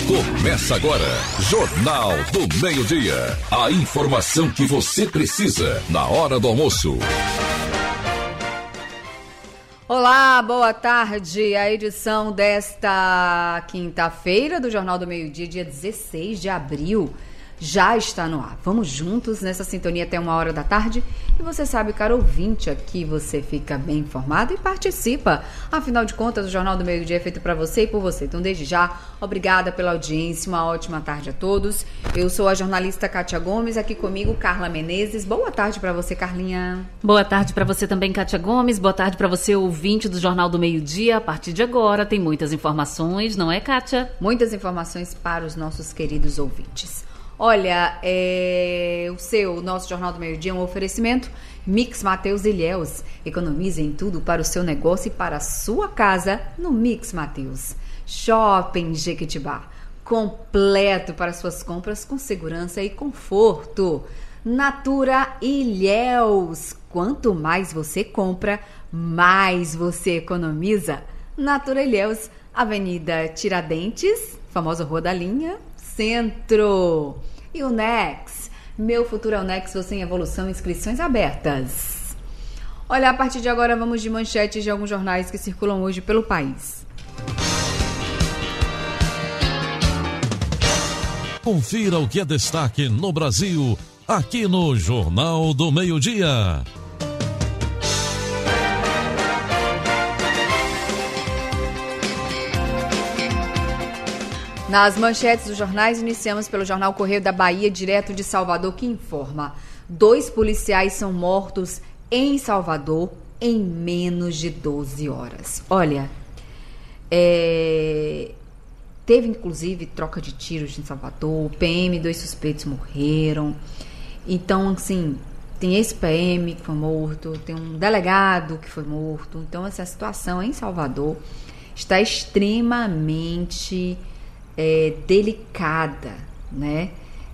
Começa agora, Jornal do Meio-Dia. A informação que você precisa na hora do almoço. Olá, boa tarde. A edição desta quinta-feira do Jornal do Meio-Dia, dia 16 de abril, já está no ar. Vamos juntos nessa sintonia até 1h da tarde. E você sabe, caro ouvinte, aqui você fica bem informado e participa. Afinal de contas, o Jornal do Meio-Dia é feito para você e por você. Então, desde já, obrigada pela audiência. Uma ótima tarde a todos. Eu sou a jornalista Kátia Gomes, aqui comigo Carla Menezes. Boa tarde para você, Carlinha. Boa tarde para você também, Kátia Gomes. Boa tarde para você, ouvinte do Jornal do Meio-Dia. A partir de agora tem muitas informações, não é, Kátia? Muitas informações para os nossos queridos ouvintes. Olha, o nosso Jornal do Meio-Dia é um oferecimento Mix Mateus Ilhéus. Economize em tudo para o seu negócio e para a sua casa no Mix Mateus. Shopping Jequitibá, completo para suas compras com segurança e conforto. Natura Ilhéus, quanto mais você compra, mais você economiza. Natura Ilhéus, Avenida Tiradentes, famosa Rua da Linha, Centro. E o Nex, Meu Futuro é o Nex, você em evolução, inscrições abertas. Olha, a partir de agora vamos de manchetes de alguns jornais que circulam hoje pelo país. Confira o que é destaque no Brasil, aqui no Jornal do Meio-Dia. Nas manchetes dos jornais, iniciamos pelo jornal Correio da Bahia, direto de Salvador, que informa: 2 policiais são mortos em Salvador em menos de 12 horas. Olha, teve inclusive troca de tiros em Salvador, o PM, 2 suspeitos morreram. Então, assim, tem esse PM que foi morto, tem um delegado que foi morto. Então, essa situação em Salvador está extremamente delicada, né?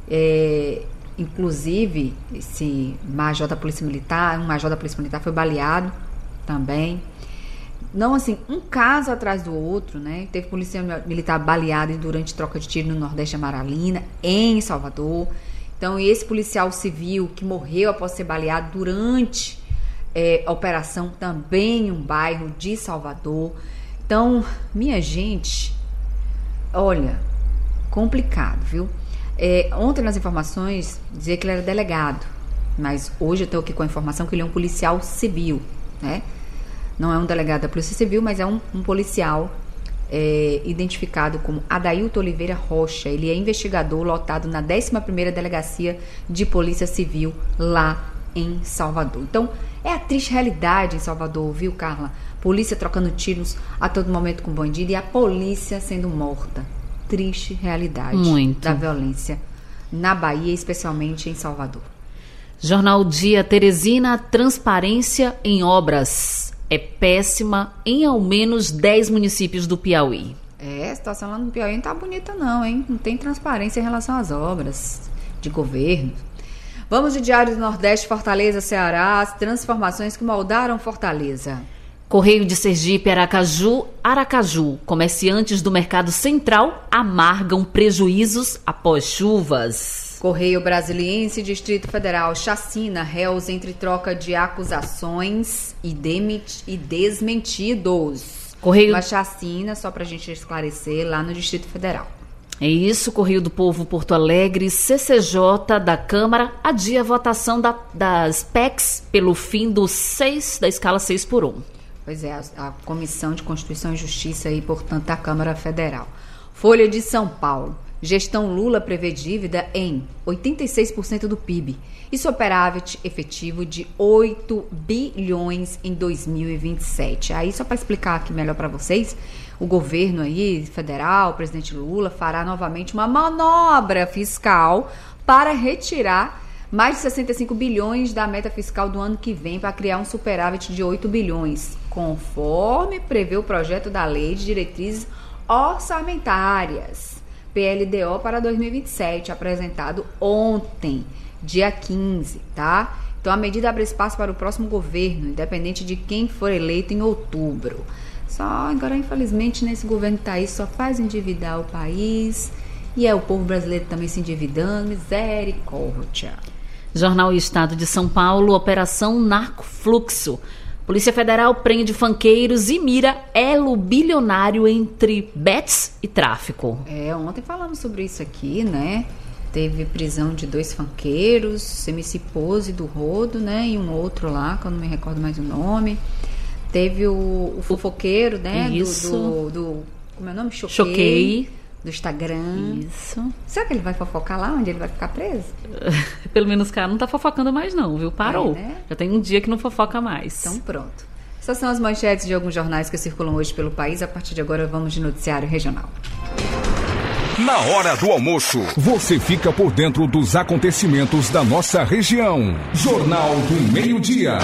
Inclusive, esse major da Polícia Militar, um major da Polícia Militar foi baleado também. Não, assim, um caso atrás do outro, né? Teve polícia militar baleada durante troca de tiro no Nordeste Amaralina, em Salvador. Então, e esse policial civil que morreu após ser baleado durante a operação também em um bairro de Salvador. Então, minha gente, olha, complicado, viu? Ontem nas informações dizia que ele era delegado, mas hoje eu estou aqui com a informação que ele é um policial civil, né? Não é um delegado da Polícia Civil, mas é um policial identificado como Adailton Oliveira Rocha. Ele é investigador lotado na 11ª Delegacia de Polícia Civil lá em Salvador. Então, é a triste realidade em Salvador, viu, Carla? Polícia trocando tiros a todo momento com bandido e a polícia sendo morta. Triste realidade da violência na Bahia, especialmente em Salvador. Jornal Dia Teresina, transparência em obras é péssima em ao menos 10 municípios do Piauí. A situação lá no Piauí não tá bonita não, hein? Não tem transparência em relação às obras de governo. Vamos de Diário do Nordeste, Fortaleza, Ceará, as transformações que moldaram Fortaleza. Correio de Sergipe, Aracaju. Comerciantes do Mercado Central amargam prejuízos após chuvas. Correio Brasiliense, Distrito Federal, chacina, réus entre troca de acusações e desmentidos. Uma chacina, só pra gente esclarecer, lá no Distrito Federal. É isso, Correio do Povo, Porto Alegre, CCJ da Câmara adia a votação das PECs pelo fim da escala 6x1. Pois é, a Comissão de Constituição e Justiça e, portanto, da Câmara Federal. Folha de São Paulo. Gestão Lula prevê dívida em 86% do PIB e superávit efetivo de 8 bilhões em 2027. Aí, só para explicar aqui melhor para vocês, o governo aí, federal, o presidente Lula, fará novamente uma manobra fiscal para retirar mais de 65 bilhões da meta fiscal do ano que vem para criar um superávit de 8 bilhões, conforme prevê o projeto da Lei de Diretrizes Orçamentárias, PLDO, para 2027, apresentado ontem, dia 15, tá? Então, a medida abre espaço para o próximo governo, independente de quem for eleito em outubro. Só agora, infelizmente, nesse governo que tá aí, só faz endividar o país E o povo brasileiro também se endividando, misericórdia. Jornal Estado de São Paulo, Operação Narcofluxo. Polícia Federal prende funqueiros e mira elo bilionário entre bets e tráfico. Ontem falamos sobre isso aqui, né? Teve prisão de 2 funqueiros, MC Pose do Rodo, né? E um outro lá, que eu não me recordo mais o nome. Teve o fofoqueiro, né? Isso. Como é o nome? Choquei. Do Instagram. Isso. Será que ele vai fofocar lá onde ele vai ficar preso? Pelo menos o cara não tá fofocando mais não, viu? Parou. Né? Já tem um dia que não fofoca mais. Então pronto. Essas são as manchetes de alguns jornais que circulam hoje pelo país. A partir de agora vamos de noticiário regional. Na hora do almoço, você fica por dentro dos acontecimentos da nossa região. Jornal do Meio-Dia.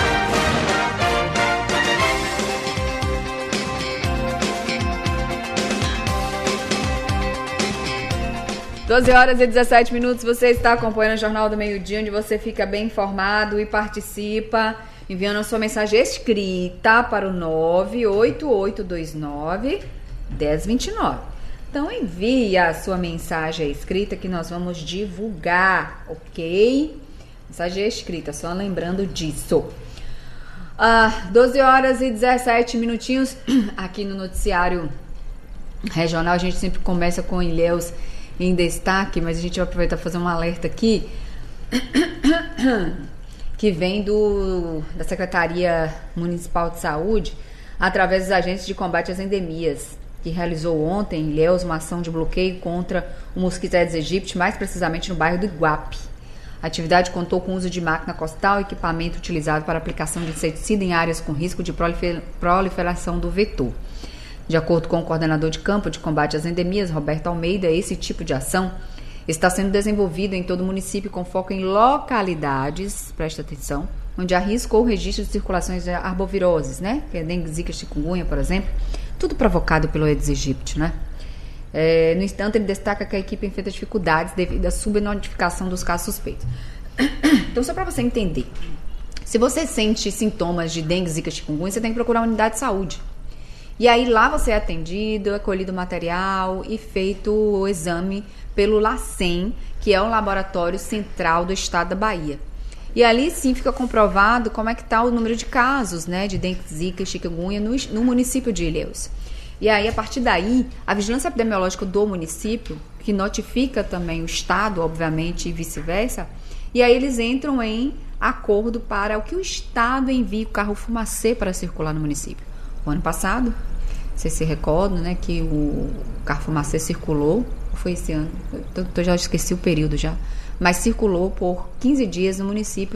12h17, você está acompanhando o Jornal do Meio-Dia, onde você fica bem informado e participa enviando a sua mensagem escrita para o 98829-1029. Então envie a sua mensagem escrita que nós vamos divulgar, ok? Mensagem escrita, só lembrando disso. 12h17, aqui no noticiário regional. A gente sempre começa com Ilhéus em destaque, mas a gente vai aproveitar para fazer um alerta aqui que vem da Secretaria Municipal de Saúde através dos agentes de combate às endemias, que realizou ontem em Ilhéus uma ação de bloqueio contra o mosquito Aedes aegypti, mais precisamente no bairro do Iguape. A atividade contou com o uso de máquina costal e equipamento utilizado para aplicação de inseticida em áreas com risco de proliferação do vetor. De acordo com o coordenador de campo de combate às endemias, Roberto Almeida, esse tipo de ação está sendo desenvolvido em todo o município com foco em localidades, presta atenção, onde há risco ou registro de circulações de arboviroses, né? Que é dengue, zika, chikungunya, por exemplo, tudo provocado pelo Aedes aegypti, né? No entanto, ele destaca que a equipe enfrenta dificuldades devido à subnotificação dos casos suspeitos. Então, só para você entender, se você sente sintomas de dengue, zika, chikungunya, você tem que procurar uma unidade de saúde. E aí lá você é atendido, é colhido material e feito o exame pelo LACEN, que é o Laboratório Central do Estado da Bahia. E ali sim fica comprovado como é que está o número de casos, né, de dengue, zika e chikungunya no município de Ilhéus. E aí, a partir daí, a vigilância epidemiológica do município, que notifica também o Estado, obviamente, e vice-versa, e aí eles entram em acordo para o que o Estado envie o carro fumacê para circular no município. O ano passado, vocês se recordam, né, que o carro fumacê circulou, foi esse ano, eu já esqueci o período já, mas circulou por 15 dias no município,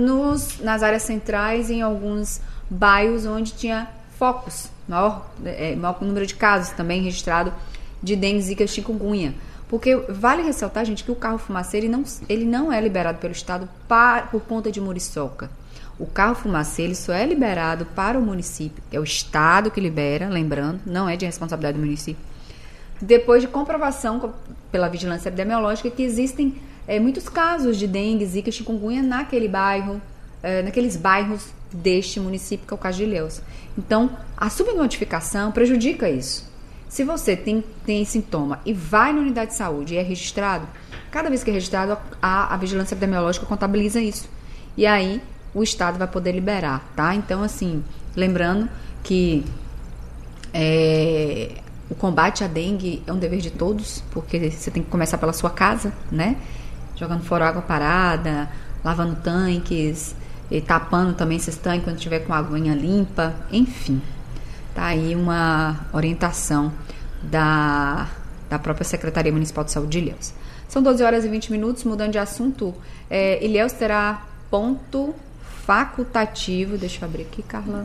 nas áreas centrais e em alguns bairros onde tinha focos, maior número de casos também registrado de dengue, zika e chikungunya. Porque vale ressaltar, gente, que o carro fumacê ele não é liberado pelo Estado por conta de muriçoca. O carro fumacê ele só é liberado para o município, é o Estado que libera, lembrando, não é de responsabilidade do município, depois de comprovação pela vigilância epidemiológica que existem muitos casos de dengue, zika e chikungunya naquele bairro, naqueles bairros deste município, que é o caso de Ilhéus. Então, a subnotificação prejudica isso. Se você tem sintoma e vai na unidade de saúde e é registrado, cada vez que é registrado, a vigilância epidemiológica contabiliza isso. E aí, o Estado vai poder liberar, tá? Então, assim, lembrando que o combate à dengue é um dever de todos, porque você tem que começar pela sua casa, né? Jogando fora água parada, lavando tanques, e tapando também esses tanques quando tiver com a aguinha limpa, enfim. Tá aí uma orientação da própria Secretaria Municipal de Saúde de Ilhéus. São 12h20, mudando de assunto. Ilhéus terá ponto facultativo, deixa eu abrir aqui, Carla.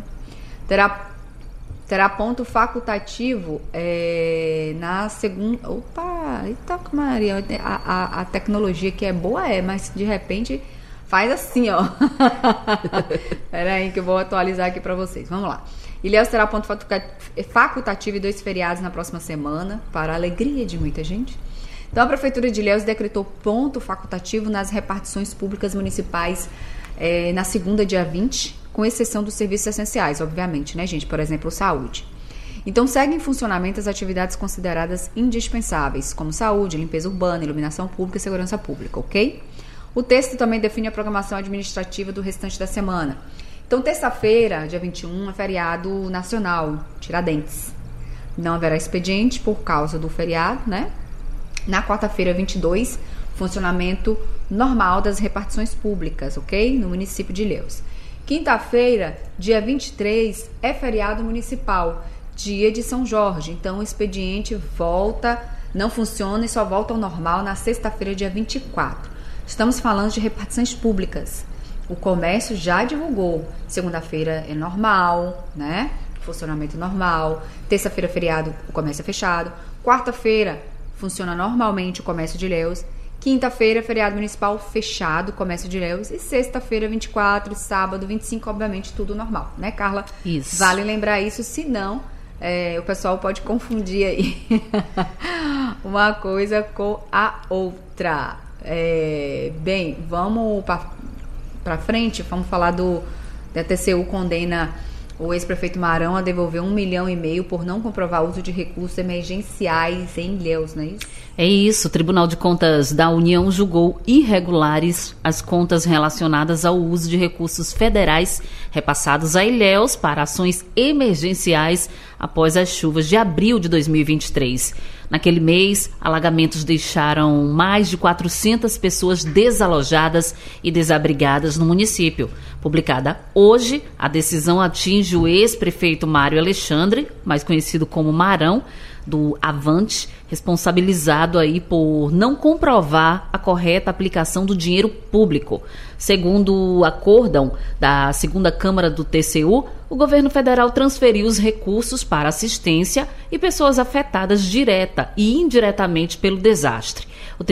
Terá ponto facultativo na segunda... Opa, eita, Maria, a tecnologia que é boa mas de repente faz assim, ó. Espera aí que eu vou atualizar aqui para vocês. Vamos lá. Ilhéus terá ponto facultativo e 2 feriados na próxima semana, para a alegria de muita gente. Então, a Prefeitura de Ilhéus decretou ponto facultativo nas repartições públicas municipais na segunda, dia 20, com exceção dos serviços essenciais, obviamente, né, gente? Por exemplo, saúde. Então, seguem em funcionamento as atividades consideradas indispensáveis, como saúde, limpeza urbana, iluminação pública e segurança pública, ok? O texto também define a programação administrativa do restante da semana. Então, terça-feira, dia 21, é feriado nacional, Tiradentes. Não haverá expediente por causa do feriado, né? Na quarta-feira, 22, funcionamento normal das repartições públicas, ok? No município de Ilhéus. Quinta-feira, dia 23, é feriado municipal, dia de São Jorge. Então, o expediente não funciona e só volta ao normal na sexta-feira, dia 24. Estamos falando de repartições públicas. O comércio já divulgou. Segunda-feira é normal, né? Funcionamento normal. Terça-feira, feriado, o comércio é fechado. Quarta-feira, funciona normalmente o comércio de Ilhéus. Quinta-feira, feriado municipal, fechado o comércio de Ilhéus. E sexta-feira, 24, sábado, 25, obviamente, tudo normal, né, Carla? Isso. Vale lembrar isso, senão o pessoal pode confundir aí uma coisa com a outra. Bem, vamos para frente, vamos falar da TCU condena o ex-prefeito Marão a devolver 1,5 milhão por não comprovar o uso de recursos emergenciais em Ilhéus, não é isso? É isso, o Tribunal de Contas da União julgou irregulares as contas relacionadas ao uso de recursos federais repassados a Ilhéus para ações emergenciais após as chuvas de abril de 2023. Naquele mês, alagamentos deixaram mais de 400 pessoas desalojadas e desabrigadas no município. Publicada hoje, a decisão atinge o ex-prefeito Mário Alexandre, mais conhecido como Marão, do Avante, responsabilizado aí por não comprovar a correta aplicação do dinheiro público. Segundo o acórdão da segunda Câmara do TCU, o governo federal transferiu os recursos para assistência e pessoas afetadas direta e indiretamente pelo desastre.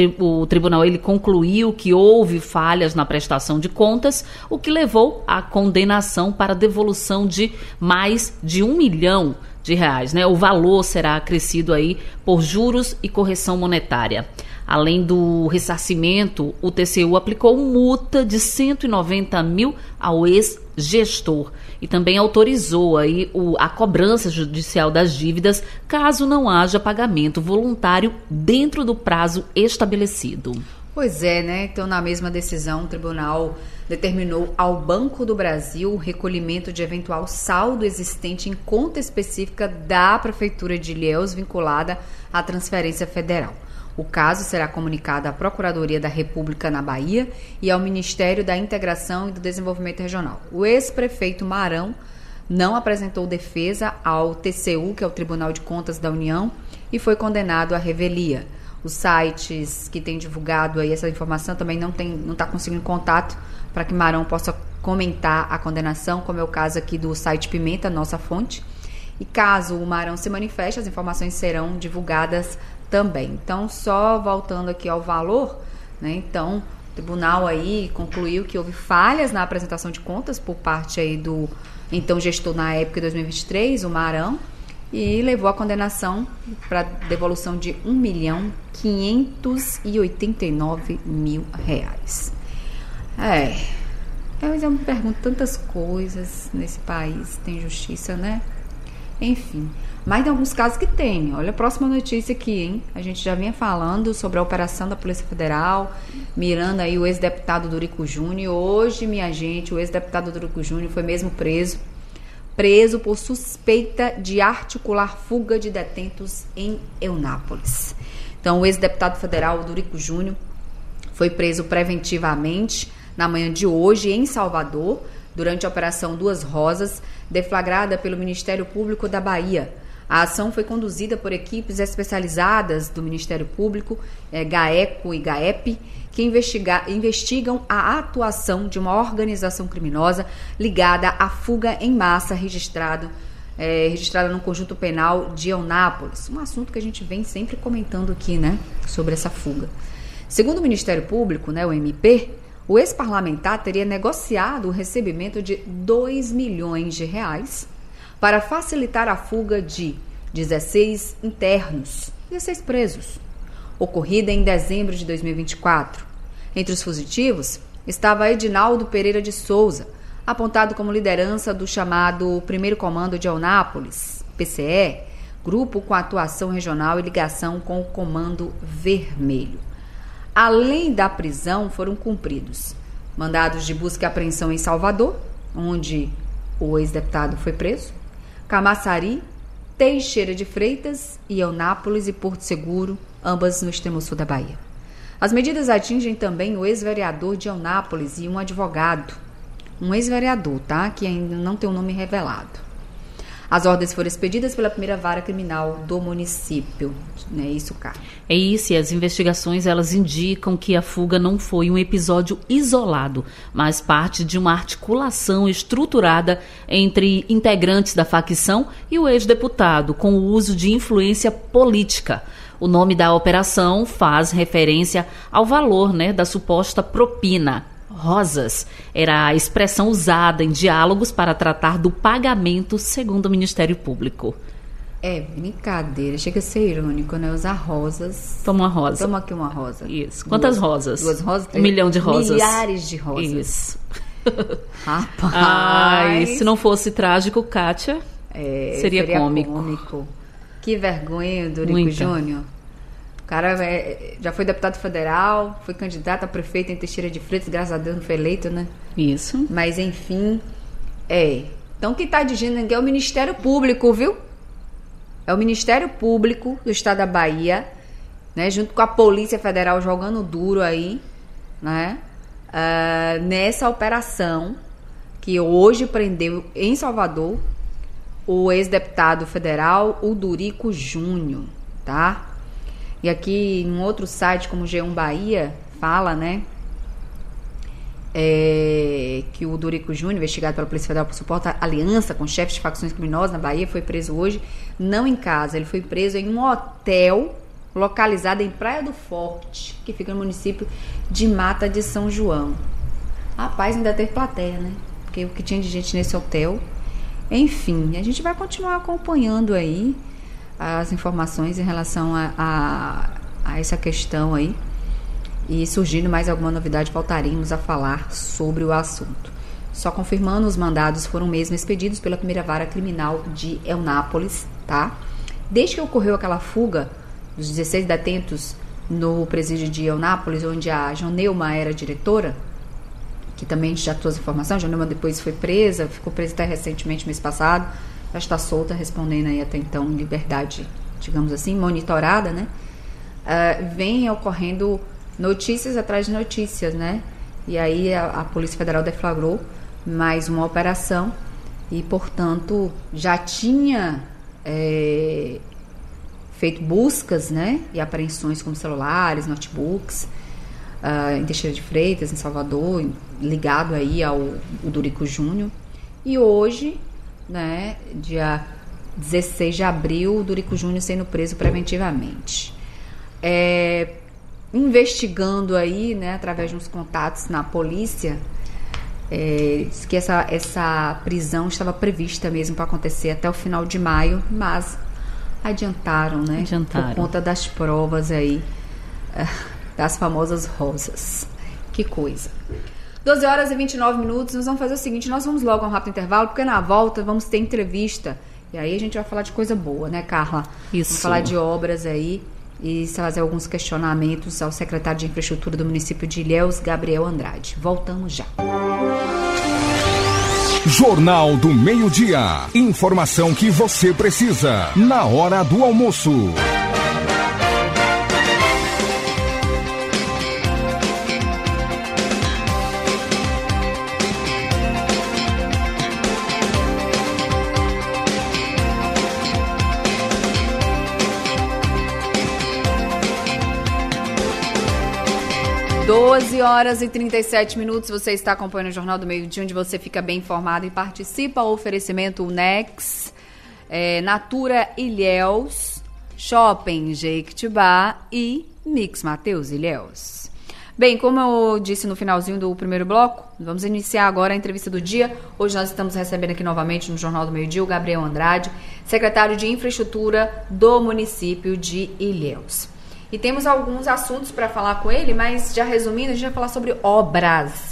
O tribunal ele concluiu que houve falhas na prestação de contas, o que levou à condenação para devolução de mais de R$1 milhão. Né? O valor será acrescido aí por juros e correção monetária. Além do ressarcimento, o TCU aplicou multa de 190 mil ao ex-gestor e também autorizou aí a cobrança judicial das dívidas caso não haja pagamento voluntário dentro do prazo estabelecido. Pois é, né? Então, na mesma decisão, o tribunal determinou ao Banco do Brasil o recolhimento de eventual saldo existente em conta específica da Prefeitura de Ilhéus vinculada à transferência federal. O caso será comunicado à Procuradoria da República na Bahia e ao Ministério da Integração e do Desenvolvimento Regional. O ex-prefeito Marão não apresentou defesa ao TCU, que é o Tribunal de Contas da União, e foi condenado à revelia. Os sites que têm divulgado aí essa informação também não está conseguindo contato para que Marão possa comentar a condenação, como é o caso aqui do site Pimenta, nossa fonte. E caso o Marão se manifeste, as informações serão divulgadas também. Então, só voltando aqui ao valor, né? Então, o tribunal aí concluiu que houve falhas na apresentação de contas por parte aí do então gestor na época de 2023, o Marão, e levou a condenação para devolução de R$1.589.000. Eu me pergunto tantas coisas nesse país, tem justiça, né? Enfim, mas tem alguns casos que tem. Olha a próxima notícia aqui, hein? A gente já vinha falando sobre a operação da Polícia Federal, mirando aí o ex-deputado Dorico Júnior. Hoje, minha gente, o ex-deputado Dorico Júnior foi mesmo preso por suspeita de articular fuga de detentos em Eunápolis. Então, o ex-deputado federal Dorico Júnior foi preso preventivamente na manhã de hoje em Salvador, durante a Operação Duas Rosas, deflagrada pelo Ministério Público da Bahia. A ação foi conduzida por equipes especializadas do Ministério Público, GAECO e GAEP, que investigam a atuação de uma organização criminosa ligada à fuga em massa registrada no Conjunto Penal de Eunápolis. Um assunto que a gente vem sempre comentando aqui, né, sobre essa fuga. Segundo o Ministério Público, né, o MP, o ex-parlamentar teria negociado o recebimento de R$2 milhões para facilitar a fuga de 16 internos, 16 presos, ocorrida em dezembro de 2024. Entre os fugitivos estava Edinaldo Pereira de Souza, apontado como liderança do chamado Primeiro Comando de Eunápolis, PCE, grupo com atuação regional e ligação com o Comando Vermelho. Além da prisão, foram cumpridos mandados de busca e apreensão em Salvador, onde o ex-deputado foi preso, Camaçari, Teixeira de Freitas e Eunápolis e Porto Seguro, ambas no extremo sul da Bahia. As medidas atingem também o ex-vereador de Eunápolis e um advogado, um ex-vereador, tá? Que ainda não tem o nome revelado. As ordens foram expedidas pela primeira vara criminal do município. Não é isso, Carla? É isso, e as investigações elas indicam que a fuga não foi um episódio isolado, mas parte de uma articulação estruturada entre integrantes da facção e o ex-deputado, com o uso de influência política. O nome da operação faz referência ao valor, da suposta propina. Rosas era a expressão usada em diálogos para tratar do pagamento, segundo o Ministério Público. É brincadeira, chega a ser irônico, Usar rosas. Toma uma rosa. Toma aqui uma rosa. Isso. Quantas rosas? 2 rosas? 1 milhão de rosas. Milhares de rosas. Isso. Rapaz. Ai, se não fosse trágico, Kátia, seria cômico. Que vergonha, Dorico Júnior. O cara já foi deputado federal, foi candidato a prefeito em Teixeira de Freitas, graças a Deus não foi eleito, né? Isso. Mas, enfim, Então, quem está dirigindo aqui é o Ministério Público, viu? É o Ministério Público do Estado da Bahia, junto com a Polícia Federal jogando duro aí, nessa operação que hoje prendeu em Salvador o ex-deputado federal, o Dorico Júnior, tá? E aqui, em outro site, como o G1 Bahia, fala, que o Dorico Júnior, investigado pela Polícia Federal por suposta aliança com chefes de facções criminosas na Bahia, foi preso hoje, não em casa, ele foi preso em um hotel localizado em Praia do Forte, que fica no município de Mata de São João. Rapaz, ainda teve plateia, Porque o que tinha de gente nesse hotel. Enfim, a gente vai continuar acompanhando aí as informações em relação a essa questão aí. E surgindo mais alguma novidade, voltaremos a falar sobre o assunto. Só confirmando, os mandados foram mesmo expedidos pela primeira vara criminal de Eunápolis, tá? Desde que ocorreu aquela fuga dos 16 detentos no presídio de Eunápolis, onde a Joneuma era diretora, que também já trouxe informação, a Joneuma depois foi presa, ficou presa até recentemente, mês passado, já está solta, respondendo aí até então em liberdade, digamos assim, monitorada, vem ocorrendo notícias atrás de notícias, E aí a Polícia Federal deflagrou mais uma operação e, portanto, já tinha feito buscas, e apreensões como celulares, notebooks, em Teixeira de Freitas, em Salvador, ligado aí ao Dorico Júnior. E hoje, dia 16 de abril, o Dorico Júnior sendo preso preventivamente. Investigando aí, através de uns contatos na polícia, diz que essa prisão estava prevista mesmo para acontecer até o final de maio, mas adiantaram, por conta das provas aí, das famosas rosas. Que coisa. 12 horas e 29 minutos, nós vamos fazer o seguinte, nós vamos logo a um rápido intervalo, porque na volta vamos ter entrevista, e aí a gente vai falar de coisa boa, Carla? Isso. Vamos falar de obras aí, e fazer alguns questionamentos ao secretário de Infraestrutura do município de Ilhéus, Gabriel Andrade. Voltamos já. Jornal do Meio-Dia. Informação que você precisa na hora do almoço. Doze horas e 37 minutos, você está acompanhando o Jornal do Meio-Dia, onde você fica bem informado e participa. O oferecimento UNEX, Natura Ilhéus, Shopping Jequitibá e Mix Mateus Ilhéus. Bem, como eu disse no finalzinho do primeiro bloco, vamos iniciar agora a entrevista do dia. Hoje nós estamos recebendo aqui novamente no Jornal do Meio-Dia o Gabriel Andrade, secretário de Infraestrutura do município de Ilhéus. E temos alguns assuntos para falar com ele, mas já resumindo, a gente vai falar sobre obras.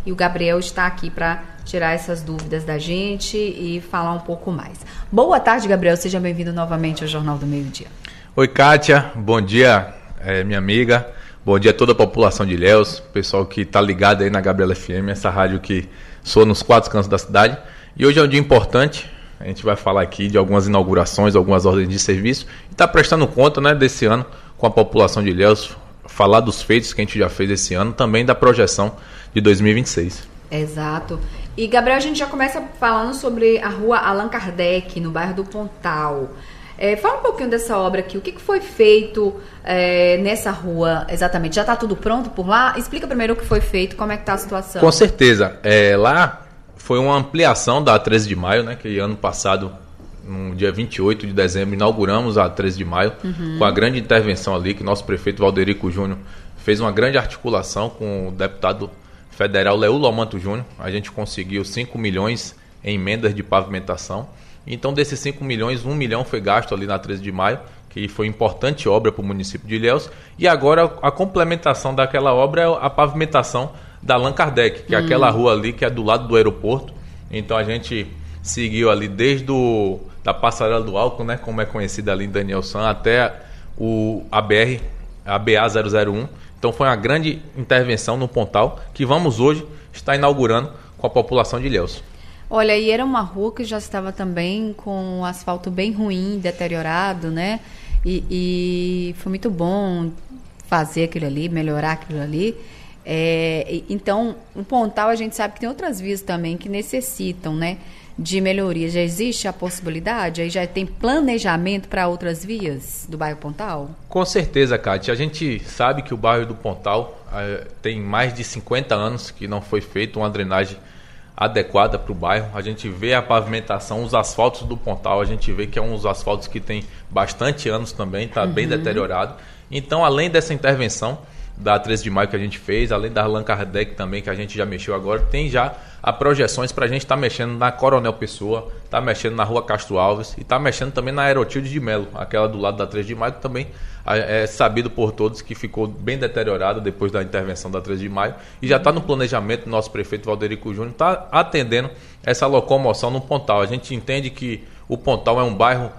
e o Gabriel está aqui para tirar essas dúvidas da gente e falar um pouco mais. Boa tarde, Gabriel, seja bem-vindo novamente ao Jornal do Meio-Dia. Oi, Kátia, bom dia, minha amiga, bom dia a toda a população de Ilhéus, pessoal que está ligado aí na Gabriela FM, essa rádio que soa nos 4 cantos da cidade. E hoje é um dia importante, a gente vai falar aqui de algumas inaugurações, algumas ordens de serviço, e está prestando conta, né, desse ano com a população de Ilhéus, falar dos feitos que a gente já fez esse ano, também da projeção de 2026. Exato. E, Gabriel, a gente já começa falando sobre a rua Allan Kardec, no bairro do Pontal. Fala um pouquinho dessa obra aqui, o que foi feito nessa rua exatamente? Já está tudo pronto por lá? Explica primeiro o que foi feito, como é que está a situação. Com certeza. Lá foi uma ampliação da 13 de maio, né, que ano passado, no dia 28 de dezembro, inauguramos a 13 de maio, com a grande intervenção ali, que nosso prefeito Valderico Júnior fez uma grande articulação com o deputado federal Leú Lomanto Júnior. A gente conseguiu 5 milhões em emendas de pavimentação. Então, desses 5 milhões, 1 milhão foi gasto ali na 13 de maio, que foi importante obra para o município de Ilhéus. E agora a complementação daquela obra é a pavimentação da Allan Kardec, que é aquela rua ali que é do lado do aeroporto. Então a gente seguiu ali desde da Passarela do Álcool, né, como é conhecida ali em Daniel San, até a BA-001. Então foi uma grande intervenção no Pontal, que vamos hoje estar inaugurando com a população de Ilhéus. Olha, e era uma rua que já estava também com um asfalto bem ruim, deteriorado, né? E foi muito bom fazer aquilo ali, melhorar aquilo ali. Então, no Pontal a gente sabe que tem outras vias também que necessitam, né, de melhoria. Já existe a possibilidade? Aí já tem planejamento para outras vias do bairro Pontal? Com certeza, Kátia. A gente sabe que o bairro do Pontal tem mais de 50 anos que não foi feita uma drenagem adequada para o bairro. A gente vê a pavimentação, os asfaltos do Pontal, a gente vê que é uns asfaltos que tem bastante anos também, está bem deteriorado. Então, além dessa intervenção da 13 de maio que a gente fez, além da Allan Kardec também, que a gente já mexeu agora, tem já as projeções para a gente estar mexendo na Coronel Pessoa, está mexendo na Rua Castro Alves e está mexendo também na Aerotilde de Melo, aquela do lado da 13 de maio, que também é sabido por todos que ficou bem deteriorada depois da intervenção da 13 de maio e já está no planejamento do nosso prefeito Valderico Júnior, está atendendo essa locomoção no Pontal. A gente entende que o Pontal é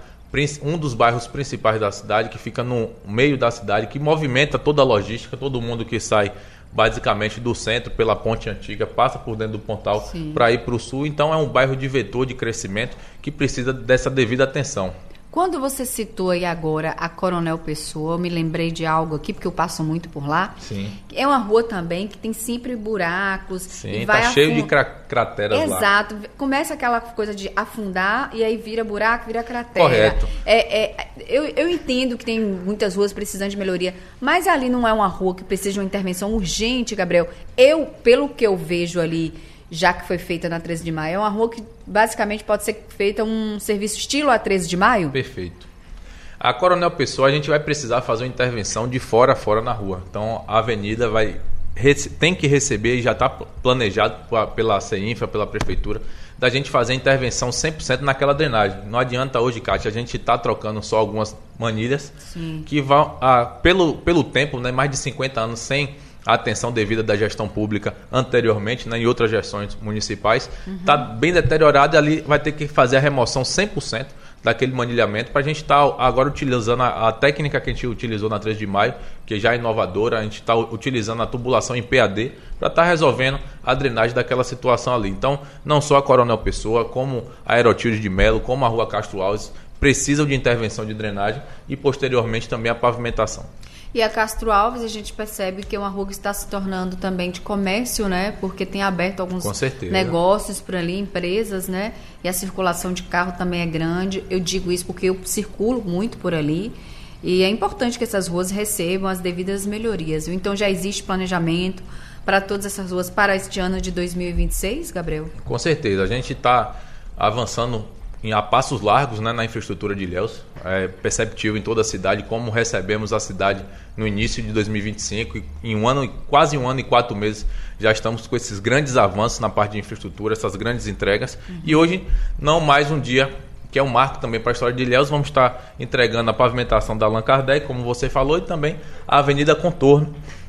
um dos bairros principais da cidade, que fica no meio da cidade, que movimenta toda a logística, todo mundo que sai basicamente do centro pela ponte antiga, passa por dentro do Pontal para ir para o sul. Então é um bairro de vetor de crescimento que precisa dessa devida atenção. Quando você citou aí agora a Coronel Pessoa, eu me lembrei de algo aqui, porque eu passo muito por lá. Sim. É uma rua também que tem sempre buracos. Sim, está cheio de crateras lá. Exato. Começa aquela coisa de afundar e aí vira buraco, vira cratera. Correto. Eu entendo que tem muitas ruas precisando de melhoria, mas ali não é uma rua que precisa de uma intervenção urgente, Gabriel. Pelo que eu vejo ali, já que foi feita na 13 de maio, é uma rua que basicamente pode ser feita um serviço estilo a 13 de maio? Perfeito. A Coronel Pessoa, a gente vai precisar fazer uma intervenção de fora a fora na rua. Então a avenida tem que receber, e já está planejado pela CEINFRA, pela Prefeitura, da gente fazer a intervenção 100% naquela drenagem. Não adianta hoje, Kátia, a gente está trocando só algumas manilhas que vão, pelo tempo, né, mais de 50 anos sem a atenção devida da gestão pública anteriormente, né, em outras gestões municipais, está bem deteriorado e ali vai ter que fazer a remoção 100% daquele manilhamento para a gente estar agora utilizando a técnica que a gente utilizou na 13 de maio, que já é inovadora. A gente está utilizando a tubulação em PAD para estar resolvendo a drenagem daquela situação ali. Então, não só a Coronel Pessoa, como a Aerotilde de Melo, como a Rua Castro Alves, precisam de intervenção de drenagem e posteriormente também a pavimentação. E a Castro Alves, a gente percebe que é uma rua que está se tornando também de comércio, né? Porque tem aberto alguns negócios por ali, empresas, né? E a circulação de carro também é grande. Eu digo isso porque eu circulo muito por ali. E é importante que essas ruas recebam as devidas melhorias. Então já existe planejamento para todas essas ruas para este ano de 2026, Gabriel? Com certeza. A gente está avançando a passos largos, né, na infraestrutura de Ilhéus. É perceptível em toda a cidade como recebemos a cidade no início de 2025. Em quase um ano e 4 meses já estamos com esses grandes avanços na parte de infraestrutura, essas grandes entregas. E hoje, não mais um dia, que é um marco também para a história de Ilhéus, vamos estar entregando a pavimentação da Allan Kardec, como você falou, e também a Avenida Contorno,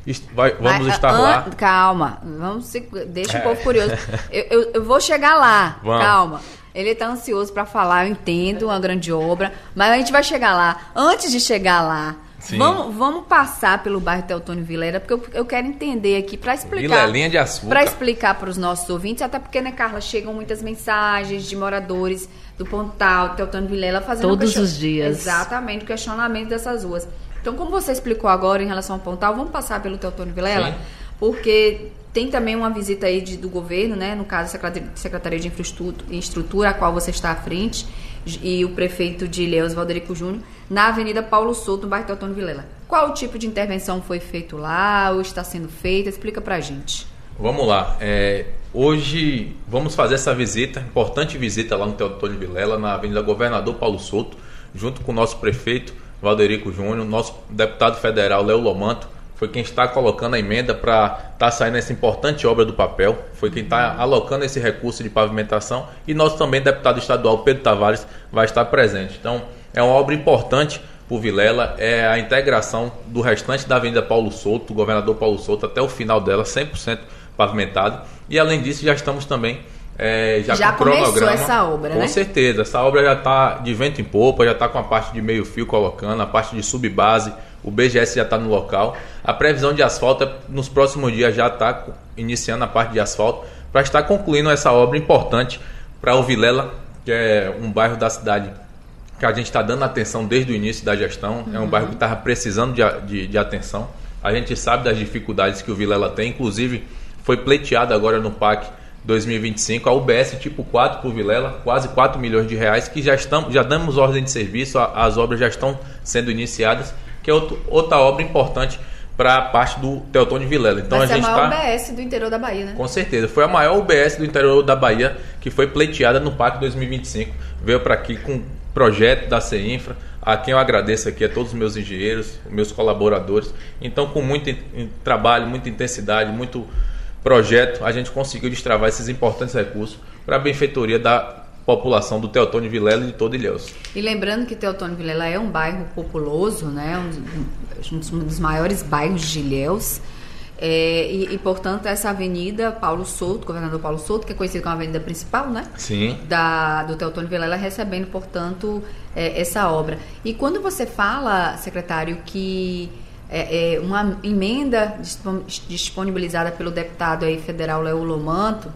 vamos estar lá. Calma, deixa o povo curioso. Eu vou chegar lá, vamos. Calma. Ele está ansioso para falar, eu entendo, uma grande obra, mas a gente vai chegar lá. Antes de chegar lá, vamos passar pelo bairro Teotônio Vilela, porque eu quero entender aqui para explicar. Vilelinha de Açúcar. Para explicar para os nossos ouvintes, até porque, né, Carla, chegam muitas mensagens de moradores do Pontal, Teotônio Vilela, fazendo todos os dias. Exatamente, o questionamento dessas ruas. Então, como você explicou agora em relação ao Pontal, vamos passar pelo Teotônio Vilela, porque tem também uma visita aí do governo, né? No caso, a Secretaria de Infraestrutura, a qual você está à frente, e o prefeito de Ilhéus, Valderico Júnior, na Avenida Paulo Souto, no bairro Teotônio Vilela. Qual o tipo de intervenção foi feito lá, ou está sendo feita? Explica pra gente. Vamos lá. Hoje vamos fazer essa visita, importante visita lá no Teotônio Vilela, na Avenida Governador Paulo Souto, junto com o nosso prefeito, Valderico Júnior, nosso deputado federal, Léo Lomanto, foi quem está colocando a emenda para estar saindo essa importante obra do papel, foi quem está alocando esse recurso de pavimentação, e nosso também deputado estadual, Pedro Tavares, vai estar presente. Então, é uma obra importante para o Vilela, é a integração do restante da Avenida Paulo Souto, do governador Paulo Souto, até o final dela, 100% pavimentado, e além disso já estamos também já com começou cronograma. Essa obra, com né? certeza, essa obra já está de vento em popa, já está com a parte de meio fio colocando, a parte de subbase, o BGS já está no local. A previsão de asfalto nos próximos dias já está iniciando a parte de asfalto para estar concluindo essa obra importante para o Vilela, que é um bairro da cidade que a gente está dando atenção desde o início da gestão. É um bairro que estava precisando de atenção. A gente sabe das dificuldades que o Vilela tem, inclusive foi pleiteado agora no PAC 2025, a UBS tipo 4 para o Vilela, quase 4 milhões de reais, que já damos ordem de serviço, as obras já estão sendo iniciadas, que é outra obra importante para a parte do Teotônio Vilela. Então, vai ser a maior UBS do interior da Bahia, né? Com certeza, foi a maior UBS do interior da Bahia, que foi pleiteada no PAC 2025, veio para aqui com projeto da CEINFRA, a quem eu agradeço aqui a todos os meus engenheiros, meus colaboradores. Então, com muito trabalho, muita intensidade, muito projeto, a gente conseguiu destravar esses importantes recursos para a benfeitoria da população do Teotônio Vilela e de todo Ilhéus. E lembrando que Teotônio Vilela é um bairro populoso, né? Um dos maiores bairros de Ilhéus. E, portanto, essa avenida Paulo Souto, governador Paulo Souto, que é conhecida como a avenida principal, né? Sim. Do Teotônio Vilela, recebendo, portanto, essa obra. E quando você fala, secretário, que uma emenda disponibilizada pelo deputado aí federal Léo Lomanto,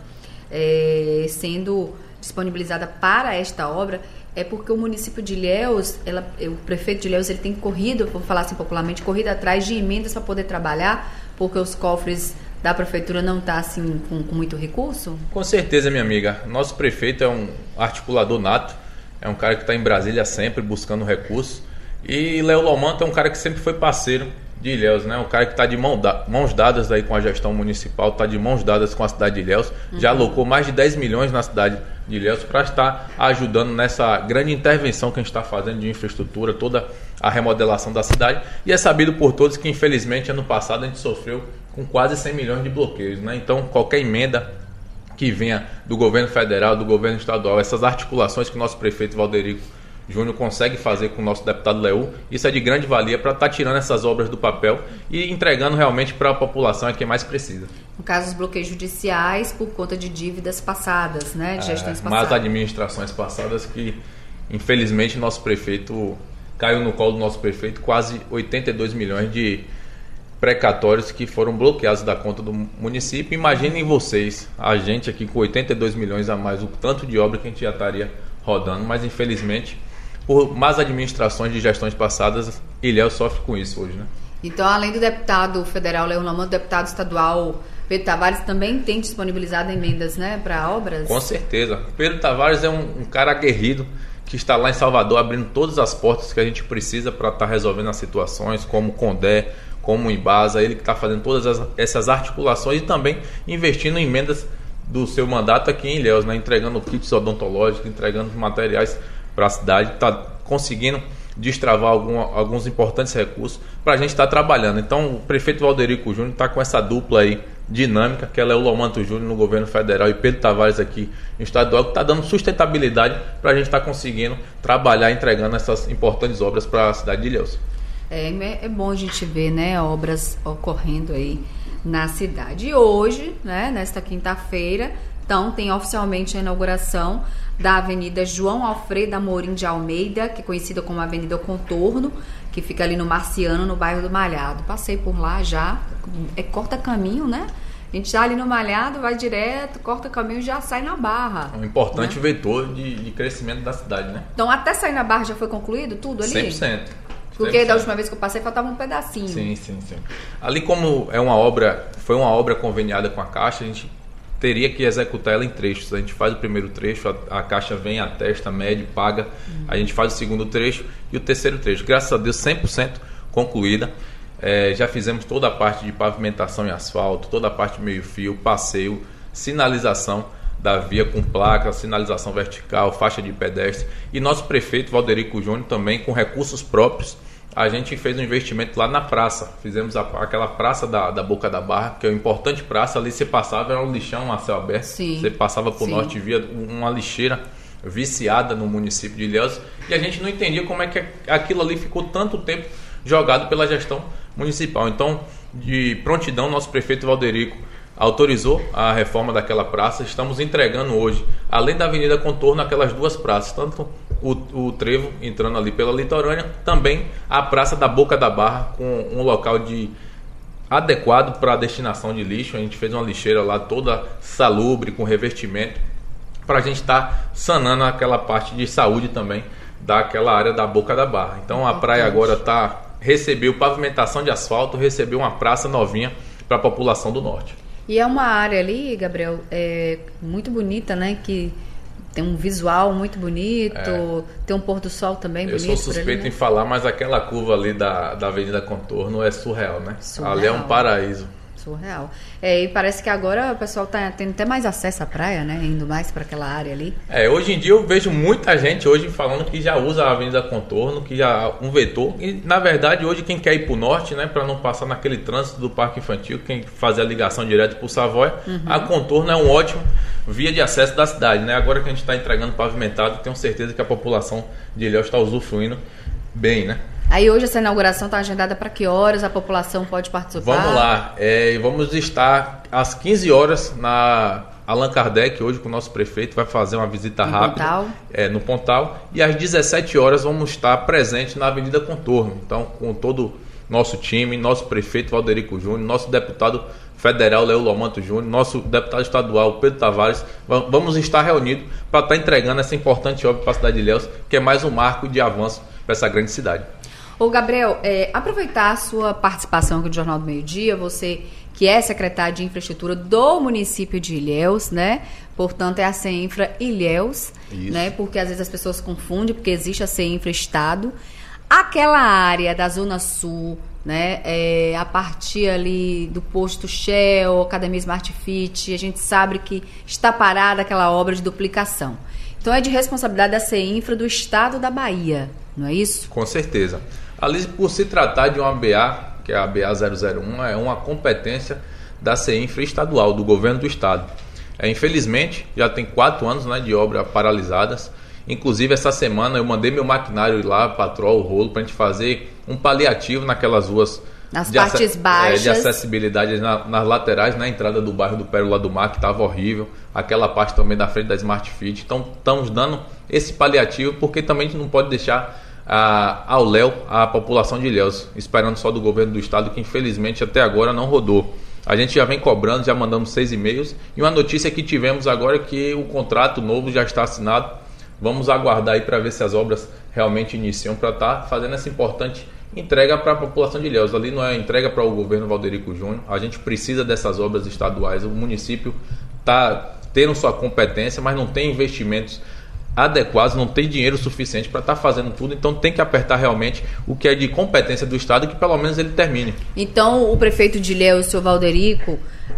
sendo disponibilizada para esta obra, é porque o município de Ilhéus, o prefeito de Ilhéus, ele tem corrido, vou falar assim popularmente, corrido atrás de emendas para poder trabalhar, porque os cofres da prefeitura não estão assim com muito recurso? Com certeza, minha amiga. Nosso prefeito é um articulador nato, é um cara que está em Brasília sempre buscando recursos. E Léo Lomanto é um cara que sempre foi parceiro de Ilhéus, né? Um cara que está de mãos dadas aí com a gestão municipal, está de mãos dadas com a cidade de Ilhéus, já alocou mais de 10 milhões na cidade de Ilhéus para estar ajudando nessa grande intervenção que a gente está fazendo de infraestrutura, toda a remodelação da cidade. E é sabido por todos que, infelizmente, ano passado a gente sofreu com quase 100 milhões de bloqueios, né? Então, qualquer emenda que venha do governo federal, do governo estadual, essas articulações que o nosso prefeito Valderico Júnior consegue fazer com o nosso deputado Léo, isso é de grande valia para estar tirando essas obras do papel e entregando realmente para a população a quem mais precisa. No caso, os bloqueios judiciais por conta de dívidas passadas, né? De gestões passadas. Mas administrações passadas que, infelizmente, nosso prefeito caiu no colo do nosso prefeito quase 82 milhões de precatórios que foram bloqueados da conta do município. Imaginem vocês, a gente aqui com 82 milhões a mais, o tanto de obra que a gente já estaria rodando, mas infelizmente, por más administrações de gestões passadas, Ilhéus sofre com isso hoje, né? Então, além do deputado federal Léo Lomanto, o deputado estadual Pedro Tavares também tem disponibilizado emendas, né, para obras? Com certeza. Pedro Tavares é um cara aguerrido que está lá em Salvador abrindo todas as portas que a gente precisa para estar resolvendo as situações, como o Condé, como o Embasa, ele que está fazendo todas essas articulações e também investindo em emendas do seu mandato aqui em Ilhéus, né? Entregando kits odontológicos, entregando materiais para a cidade, está conseguindo destravar alguns importantes recursos para a gente estar trabalhando. Então, o prefeito Valderico Júnior está com essa dupla aí dinâmica, que é Léo Lomanto Júnior no governo federal e Pedro Tavares aqui no estadual, que está dando sustentabilidade para a gente estar conseguindo trabalhar, entregando essas importantes obras para a cidade de Ilhéus. É bom a gente ver, né, obras ocorrendo aí na cidade. E hoje, né, nesta quinta-feira, então tem oficialmente a inauguração da Avenida João Alfredo Amorim de Almeida, que é conhecida como Avenida Contorno, que fica ali no Marciano, no bairro do Malhado. Passei por lá já, corta caminho, né? A gente está ali no Malhado, vai direto, corta caminho e já sai na Barra. É um importante vetor de crescimento da cidade, né? Então até sair na Barra já foi concluído tudo ali? 100%. Porque da última vez que eu passei faltava um pedacinho. Sim. Ali como foi uma obra conveniada com a Caixa, a gente teria que executar ela em trechos. A gente faz o primeiro trecho, a Caixa vem, atesta, mede, paga. A gente faz o segundo trecho e o terceiro trecho. Graças a Deus, 100% concluída. Já fizemos toda a parte de pavimentação e asfalto, toda a parte de meio-fio, passeio, sinalização da via com placa, sinalização vertical, faixa de pedestre. E nosso prefeito, Valderico Júnior, também com recursos próprios, a gente fez um investimento lá na praça. Fizemos aquela praça da Boca da Barra, que é uma importante praça. Ali você passava, era um lixão a céu aberto. Sim. Você passava por norte e via uma lixeira viciada no município de Ilhéus. E a gente não entendia como é que aquilo ali ficou tanto tempo jogado pela gestão municipal. Então, de prontidão, nosso prefeito Valderico autorizou a reforma daquela praça. Estamos entregando hoje, além da Avenida Contorno, aquelas duas praças, tanto o trevo entrando ali pela litorânea, também a praça da Boca da Barra, com um local adequado para a destinação de lixo. A gente fez uma lixeira lá toda salubre, com revestimento, para a gente estar sanando aquela parte de saúde também daquela área da Boca da Barra. Então a praia agora recebeu pavimentação de asfalto, recebeu uma praça novinha para a população do norte. E é uma área ali, Gabriel, muito bonita, né? Que tem um visual muito bonito, tem um pôr do sol também bonito. Eu sou suspeito em falar, mas aquela curva ali da Avenida Contorno é surreal, né? Surreal. Ali é um paraíso. Surreal. E parece que agora o pessoal tá tendo até mais acesso à praia, né? Indo mais para aquela área ali. Hoje em dia eu vejo muita gente hoje falando que já usa a Avenida Contorno, que já um vetor. E na verdade hoje quem quer ir para o norte, né? Para não passar naquele trânsito do Parque Infantil, quem fazer a ligação direto para o Savoia, a Contorno é um ótimo via de acesso da cidade, né? Agora que a gente está entregando pavimentado, tenho certeza que a população de Ilhéus está usufruindo bem, né? Aí hoje essa inauguração está agendada para que horas a população pode participar? Vamos lá, vamos estar às 15 horas na Allan Kardec, hoje com o nosso prefeito, vai fazer uma visita rápida no Pontal, e às 17 horas vamos estar presentes na Avenida Contorno. Então, com todo o nosso time, nosso prefeito Valderico Júnior, nosso deputado federal Leo Lomanto Júnior, nosso deputado estadual Pedro Tavares, vamos estar reunidos para estar entregando essa importante obra para a cidade de Ilhéus, que é mais um marco de avanço para essa grande cidade. Ô Gabriel, aproveitar a sua participação aqui no Jornal do Meio Dia, você que é secretário de Infraestrutura do município de Ilhéus, né? Portanto, é a CEINFRA Ilhéus, né? Porque às vezes as pessoas confundem, porque existe a CEINFRA Estado. Aquela área da Zona Sul, né? A partir ali do posto Shell, Academia Smart Fit, a gente sabe que está parada aquela obra de duplicação. Então, é de responsabilidade da CEINFRA do Estado da Bahia, não é isso? Com certeza. Ali, por se tratar de uma BA, que é a BA 001, é uma competência da CEINFRA estadual, do governo do estado. Infelizmente, já tem 4 anos, né, de obra paralisadas. Inclusive, essa semana eu mandei meu maquinário ir lá, patrol, rolo, para a gente fazer um paliativo naquelas ruas nas partes baixas, de acessibilidade nas laterais, na entrada do bairro do Pérola do Mar, que estava horrível, aquela parte também da frente da Smart Fit. Então estamos dando esse paliativo, porque também a gente não pode deixar ao léu a população de Ilhéus, esperando só do governo do estado, que infelizmente até agora não rodou. A gente já vem cobrando, já mandamos 6 e-mails, e uma notícia que tivemos agora é que o contrato novo já está assinado. Vamos aguardar aí para ver se as obras realmente iniciam, para estar fazendo essa importante entrega para a população de Ilhéus. Ali não é entrega para o governo Valderico Júnior. A gente precisa dessas obras estaduais. O município está tendo sua competência, mas não tem investimentos adequados, não tem dinheiro suficiente para estar fazendo tudo. Então tem que apertar realmente o que é de competência do estado, que pelo menos ele termine. Então o prefeito de Ilhéus, o senhor Valderico,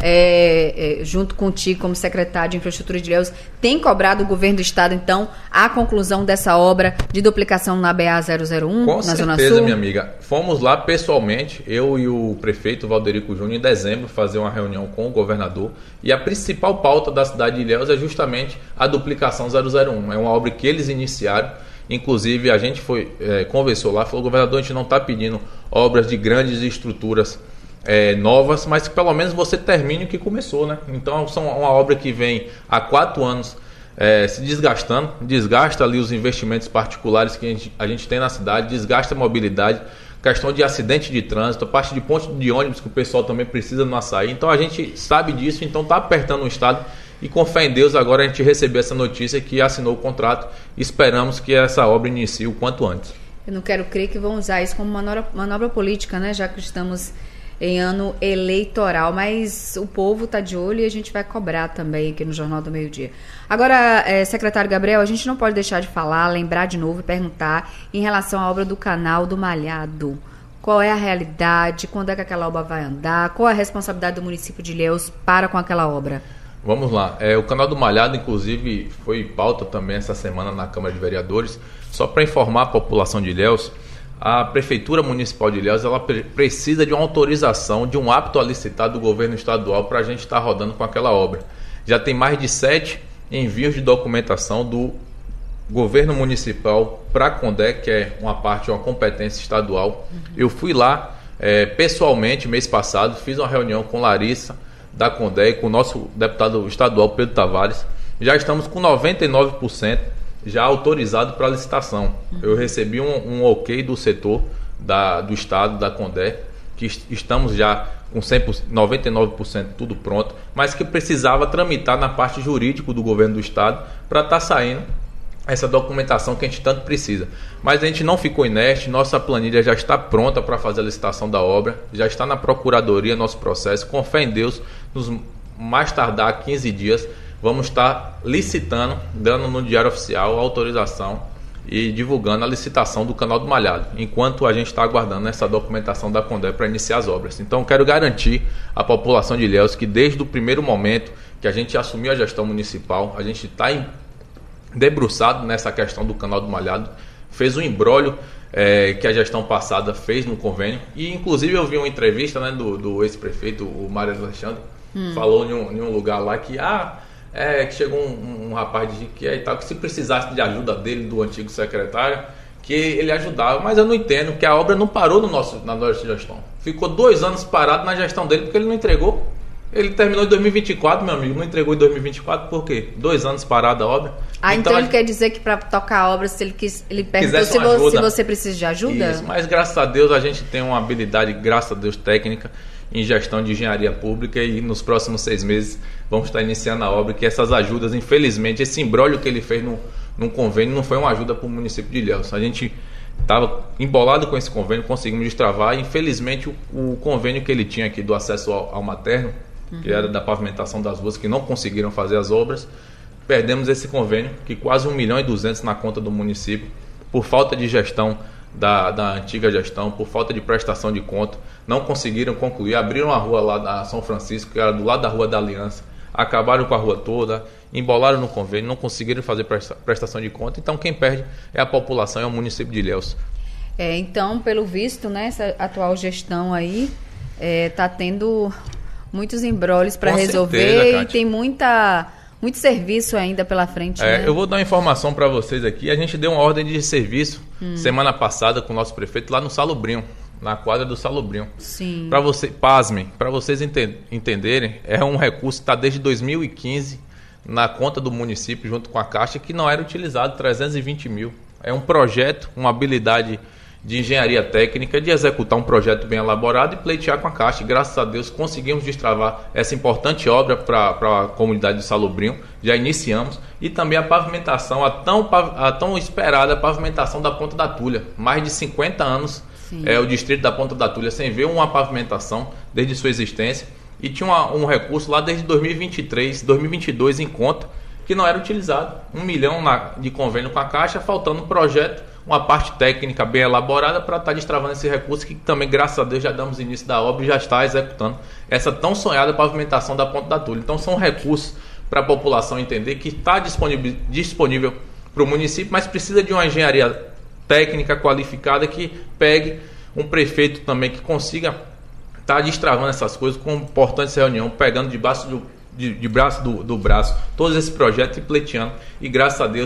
junto contigo como secretário de Infraestrutura de Ilhéus, tem cobrado o governo do estado, então, a conclusão dessa obra de duplicação na BA 001, com na Zona Sul? Com certeza, minha amiga. Fomos lá pessoalmente, eu e o prefeito Valderico Júnior, em dezembro, fazer uma reunião com o governador, e a principal pauta da cidade de Ilhéus é justamente a duplicação 001. É uma obra que eles iniciaram Inclusive, a gente conversou lá, falou, governador, a gente não está pedindo obras de grandes estruturas novas, mas que pelo menos você termine o que começou, né? Então, são uma obra que vem há 4 anos se desgastando, desgasta ali os investimentos particulares que a gente tem na cidade, desgasta a mobilidade, questão de acidente de trânsito, a parte de ponte de ônibus que o pessoal também precisa no Açaí. Então, a gente sabe disso, então está apertando o Estado. E com fé em Deus, agora a gente recebeu essa notícia que assinou o contrato. Esperamos que essa obra inicie o quanto antes. Eu não quero crer que vão usar isso como manobra política, né? Já que estamos em ano eleitoral. Mas o povo está de olho e a gente vai cobrar também aqui no Jornal do Meio-Dia. Agora, secretário Gabriel, a gente não pode deixar de falar, lembrar de novo e perguntar em relação à obra do Canal do Malhado. Qual é a realidade? Quando é que aquela obra vai andar? Qual é a responsabilidade do município de Ilhéus para com aquela obra? Vamos lá. O Canal do Malhado, inclusive, foi pauta também essa semana na Câmara de Vereadores. Só para informar a população de Ilhéus, a Prefeitura Municipal de Ilhéus ela precisa de uma autorização, de um apto a licitar do governo estadual para a gente estar rodando com aquela obra. Já tem mais de 7 envios de documentação do governo municipal para a CONDE, que é uma competência estadual. Eu fui lá pessoalmente, mês passado, fiz uma reunião com Larissa, da CONDE, e com o nosso deputado estadual, Pedro Tavares. Já estamos com 99% já autorizado para licitação. Eu recebi um ok do setor do estado, da CONDE, que estamos já com 99% tudo pronto, mas que precisava tramitar na parte jurídica do governo do estado para estar saindo essa documentação que a gente tanto precisa. Mas a gente não ficou inerte, nossa planilha já está pronta para fazer a licitação da obra, já está na procuradoria nosso processo. Com fé em Deus, nos mais tardar 15 dias, vamos estar licitando, dando no Diário Oficial a autorização e divulgando a licitação do Canal do Malhado, enquanto a gente está aguardando essa documentação da CONDE para iniciar as obras. Então, quero garantir à população de Ilhéus que desde o primeiro momento que a gente assumiu a gestão municipal, a gente está debruçado nessa questão do Canal do Malhado, fez um imbróglio que a gestão passada fez no convênio, e inclusive eu vi uma entrevista, né, do ex-prefeito, o Mário Alexandre, falou em um lugar lá que que chegou um rapaz de Jiquié e tal, que se precisasse de ajuda dele, do antigo secretário, que ele ajudava, mas eu não entendo que a obra não parou na nossa gestão, ficou 2 anos parado na gestão dele porque ele não entregou. Ele terminou em 2024, meu amigo, não entregou em 2024, por quê? 2 anos parada a obra. Então ele quer dizer que para tocar a obra, se ele perguntou se você precisa de ajuda? Isso, mas graças a Deus a gente tem uma habilidade, graças a Deus, técnica em gestão de engenharia pública, e nos próximos 6 meses vamos estar iniciando a obra, que essas ajudas, infelizmente, esse imbróglio que ele fez num convênio não foi uma ajuda para o município de Ilhéus. A gente estava embolado com esse convênio, conseguimos destravar, e infelizmente o convênio que ele tinha aqui do acesso ao materno, que era da pavimentação das ruas, que não conseguiram fazer as obras, perdemos esse convênio, que quase 1.200.000 na conta do município, por falta de gestão da antiga gestão, por falta de prestação de conta, não conseguiram concluir, abriram a rua lá da São Francisco, que era do lado da Rua da Aliança, acabaram com a rua toda, embolaram no convênio, não conseguiram fazer prestação de conta. Então quem perde é a população, é o município de Ilhéus. Então, pelo visto, né, essa atual gestão aí está tendo muitos embrólios para resolver, certeza, e tem muito serviço ainda pela frente. Né? Eu vou dar uma informação para vocês aqui. A gente deu uma ordem de serviço semana passada com o nosso prefeito lá no Salobrinho, na quadra do Salobrinho. Sim. Pasmem, para vocês entenderem, é um recurso que está desde 2015 na conta do município junto com a Caixa, que não era utilizado, 320 mil. É um projeto, uma habilidade de engenharia técnica, de executar um projeto bem elaborado e pleitear com a Caixa. E, graças a Deus, conseguimos destravar essa importante obra para a comunidade de Salobrinho. Já iniciamos. E também a pavimentação, a tão esperada pavimentação da Ponta da Tulha. Mais de 50 anos o distrito da Ponta da Tulha sem ver uma pavimentação desde sua existência. E tinha um recurso lá desde 2023, 2022 em conta, que não era utilizado. 1 milhão de convênio com a Caixa, faltando um projeto, uma parte técnica bem elaborada para estar destravando esse recurso, que também, graças a Deus, já damos início da obra e já está executando essa tão sonhada pavimentação da Ponta da Tulha. Então são recursos para a população entender que está disponível para o município, mas precisa de uma engenharia técnica qualificada que pegue um prefeito também que consiga estar destravando essas coisas com importantes reuniões, pegando de braço do braço todos esses projetos e pleiteando. E graças a Deus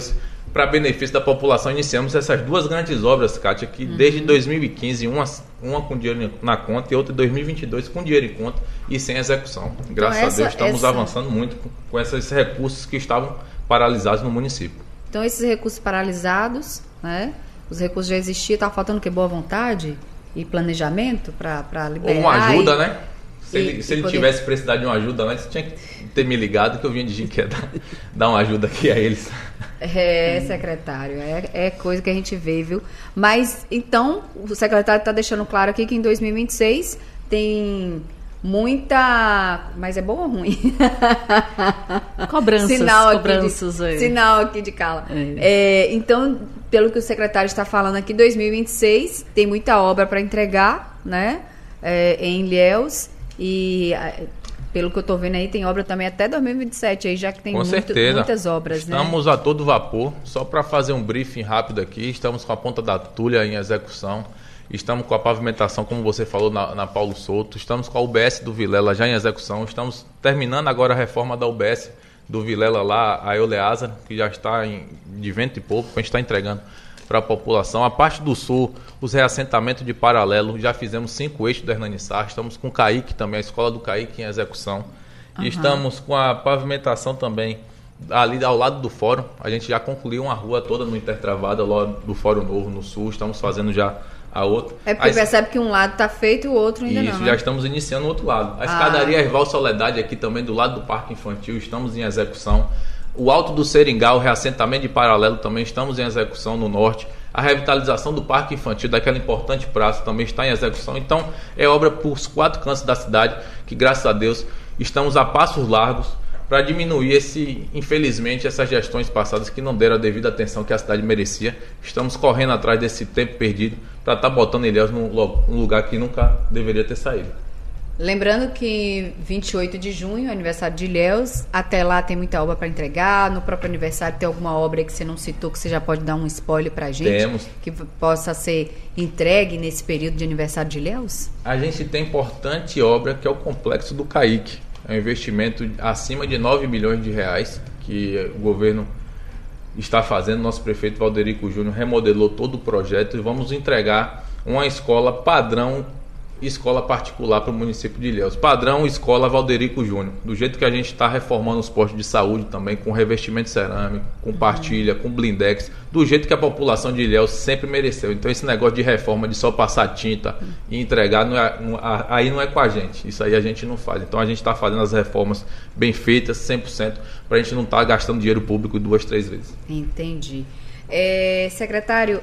para benefício da população, iniciamos essas duas grandes obras, Kátia, que desde 2015, uma com dinheiro na conta e outra em 2022 com dinheiro em conta e sem execução. Graças a Deus estamos avançando muito com esses recursos que estavam paralisados no município. Então esses recursos paralisados, né? Os recursos já existiam, estava faltando o quê? Boa vontade e planejamento para liberar. Ou uma ajuda, né? Se ele tivesse precisado de uma ajuda antes, tinha que ter me ligado que eu vinha de que ia dar uma ajuda aqui a eles. Secretário, é coisa que a gente vê, viu? Mas, então, o secretário está deixando claro aqui que em 2026 tem muita... Mas é bom ou ruim? Cobranças. Sinal aqui de cala. Então, pelo que o secretário está falando aqui, 2026 tem muita obra para entregar, né? Em Ilhéus. E pelo que eu estou vendo aí, tem obra também até 2027, aí, já que tem muitas obras. Estamos a todo vapor. Só para fazer um briefing rápido aqui, estamos com a Ponta da Tulha em execução, estamos com a pavimentação, como você falou, na Paulo Souto, estamos com a UBS do Vilela já em execução, estamos terminando agora a reforma da UBS do Vilela lá, a Euleasa, que já está de vento e pouco, a gente está entregando para a população. A parte do sul, os reassentamentos de paralelo, já fizemos 5 eixos do Hernani Sá, estamos com o CAIC também, a escola do CAIC em execução. E estamos com a pavimentação também ali ao lado do fórum. A gente já concluiu uma rua toda no Intertravada, lá do Fórum Novo no sul, estamos fazendo já a outra. Porque percebe que um lado está feito e o outro ainda não. Isso, já estamos iniciando o outro lado. A escadaria Erval Soledade aqui também do lado do Parque Infantil, estamos em execução. O Alto do Seringal, o reassentamento de paralelo também estamos em execução no norte. A revitalização do Parque Infantil, daquela importante praça, também está em execução. Então, é obra por 4 cantos da cidade, que graças a Deus estamos a passos largos para diminuir infelizmente, essas gestões passadas que não deram a devida atenção que a cidade merecia. Estamos correndo atrás desse tempo perdido para estar botando Ilhéus num lugar que nunca deveria ter saído. Lembrando que 28 de junho, aniversário de Ilhéus, até lá tem muita obra para entregar. No próprio aniversário tem alguma obra que você não citou, que você já pode dar um spoiler para a gente? Temos. Que possa ser entregue nesse período de aniversário de Ilhéus? A gente tem importante obra que é o Complexo do CAIC. É um investimento acima de 9 milhões de reais que o governo está fazendo. Nosso prefeito Valderico Júnior remodelou todo o projeto e vamos entregar uma escola padrão, escola particular para o município de Ilhéus. Padrão escola Valderico Júnior. Do jeito que a gente está reformando os postos de saúde também, com revestimento cerâmico, com partilha, com blindex, do jeito que a população de Ilhéus sempre mereceu. Então esse negócio de reforma, de só passar tinta e entregar, aí não é com a gente. Isso aí a gente não faz. Então a gente está fazendo as reformas bem feitas, 100%, para a gente não estar gastando dinheiro público 2, 3 vezes. Entendi. Secretário,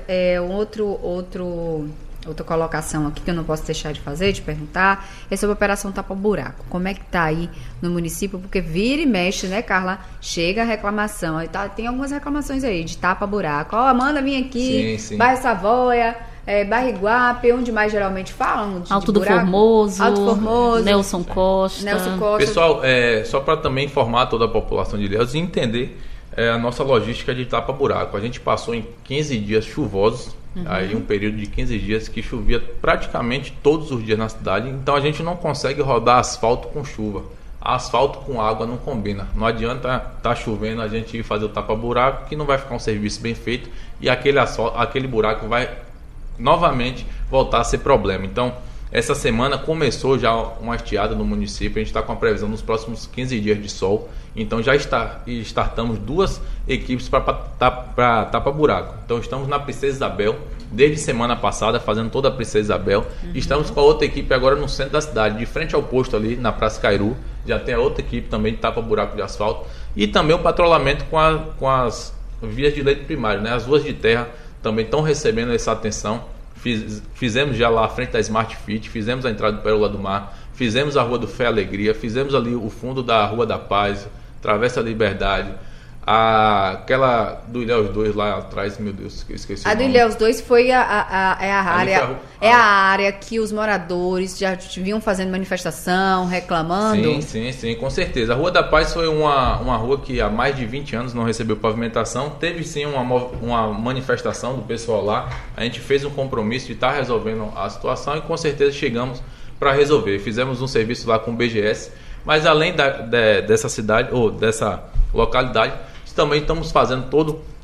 outra colocação aqui que eu não posso deixar de fazer, de perguntar, é sobre a Operação Tapa Buraco. Como é que tá aí no município? Porque vira e mexe, né, Carla? Chega a reclamação. Aí tem algumas reclamações aí de tapa buraco. Amanda, vem aqui, sim. Bairro Savoia, Bairro Iguape, onde mais geralmente falam de Alto do Formoso, Nelson Costa. Pessoal, só para também informar toda a população de Ilhéus e entender a nossa logística de tapa buraco. A gente passou em 15 dias chuvosos, aí um período de 15 dias que chovia praticamente todos os dias na cidade, então a gente não consegue rodar asfalto com chuva. Asfalto com água não combina. Não adianta tá chovendo a gente ir fazer o tapa-buraco, que não vai ficar um serviço bem feito e aquele buraco vai novamente voltar a ser problema. Então, essa semana começou já uma estiada no município, a gente está com a previsão nos próximos 15 dias de sol, então já startamos 2 equipes para tapa-buraco. Então estamos na Princesa Isabel, desde semana passada, fazendo toda a Princesa Isabel. Estamos com a outra equipe agora no centro da cidade, de frente ao posto ali, na Praça Cairu, já tem a outra equipe também de tapa-buraco de asfalto, e também o patrulhamento com as vias de leito primário, né? As ruas de terra também estão recebendo essa atenção. Fizemos já lá à frente da Smart Fit, fizemos a entrada do Pérola do Mar, fizemos a Rua do Fé e Alegria, fizemos ali o fundo da Rua da Paz, Travessa da Liberdade, aquela do Ilhéus 2 lá atrás, meu Deus, esqueci. A do Ilhéus 2 foi a área que os moradores já vinham fazendo manifestação, reclamando. Sim, com certeza. A Rua da Paz foi uma rua que há mais de 20 anos não recebeu pavimentação. Teve sim uma manifestação do pessoal lá. A gente fez um compromisso de estar resolvendo a situação e com certeza chegamos para resolver. Fizemos um serviço lá com o BGS, mas além dessa cidade ou dessa localidade, também estamos fazendo todo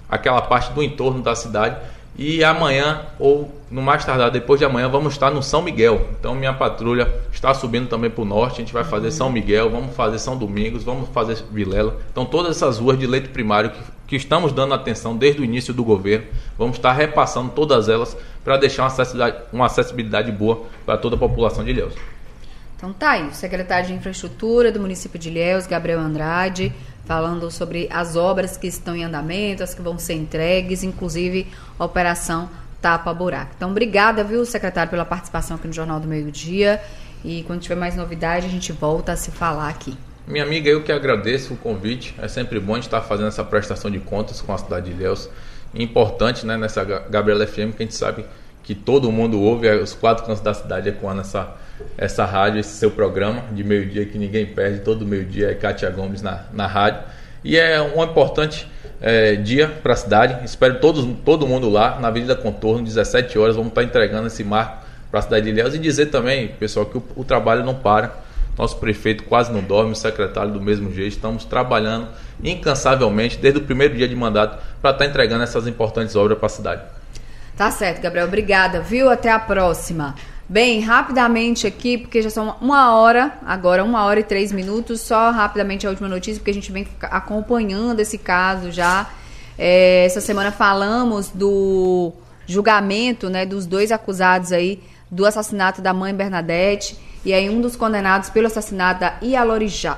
aquela parte do entorno da cidade. E amanhã, ou no mais tardar depois de amanhã, vamos estar no São Miguel. Então minha patrulha está subindo também para o norte. A gente vai fazer São Miguel, vamos fazer São Domingos, vamos fazer Vilela. Então todas essas ruas de leito primário que estamos dando atenção desde o início do governo, vamos estar repassando todas elas para deixar uma acessibilidade boa para toda a população de Ilhéus. Então tá aí, o secretário de Infraestrutura do município de Ilhéus, Gabriel Andrade, falando sobre as obras que estão em andamento, as que vão ser entregues, inclusive a operação Tapa Buraco. Então, obrigada, viu, secretário, pela participação aqui no Jornal do Meio-Dia. E quando tiver mais novidade, a gente volta a se falar aqui. Minha amiga, eu que agradeço o convite. É sempre bom a gente estar fazendo essa prestação de contas com a cidade de Ilhéus. Importante, né, nessa Gabriela FM, que a gente sabe que todo mundo ouve, os 4 cantos da cidade ecoando essa rádio, esse seu programa de meio-dia que ninguém perde, todo meio-dia é Kátia Gomes na rádio. E é um importante dia para a cidade. Espero todo mundo lá na Avenida Contorno, 17 horas, vamos estar entregando esse marco para a cidade de Ilhéus. E dizer também, pessoal, que o trabalho não para. Nosso prefeito quase não dorme, o secretário do mesmo jeito. Estamos trabalhando incansavelmente desde o primeiro dia de mandato para estar entregando essas importantes obras para a cidade. Tá certo, Gabriel. Obrigada, viu? Até a próxima. Bem, rapidamente aqui, porque já são 1 hora, agora 1 hora e 3 minutos, só rapidamente a última notícia, porque a gente vem acompanhando esse caso já. Essa semana falamos do julgamento, né, dos 2 acusados aí do assassinato da mãe Bernadette, e aí um dos condenados pelo assassinato da Ialorixá